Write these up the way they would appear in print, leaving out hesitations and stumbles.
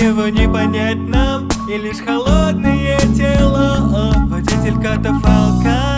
Его не понять нам, и лишь холодные тела. Водитель катафалка,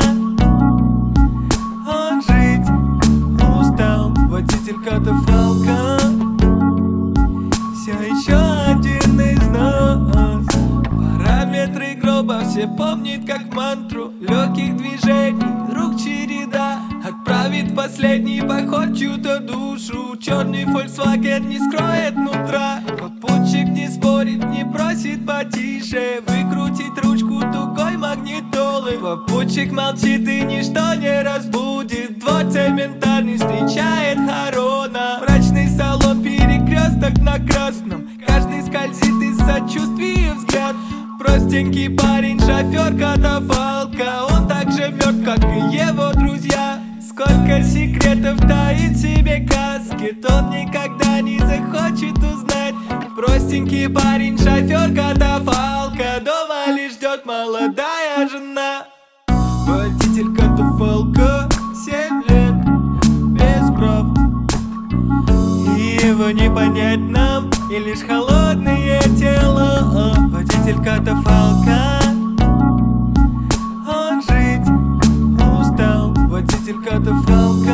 он жить устал. Водитель катафалка, все еще один из нас. Параметры гроба все помнит как мантру. Легких движений, рук череда отправит последний поход чью-то душу. Черный Volkswagen не скроет нутра. Попутчик не спорит, не просит потише выкрутить ручку тугой магнитолы. Попутчик молчит и ничто не разбудит. Двор цементарный встречает хорона. Мрачный салон, перекресток на красном. Каждый скользит из сочувствия взгляд. Простенький парень, шофер катафалка. Он так же мертв, как и его друзья. Сколько секретов таит в себе каскет, он никогда не захочет узнать. Простенький парень, шофер катафалка. Дома лишь ждет молодая жена. Водитель катафалка, 7 лет без прав. И его не понять нам, и лишь холодные тела. Водитель катафалка, он жить устал. Водитель катафалка.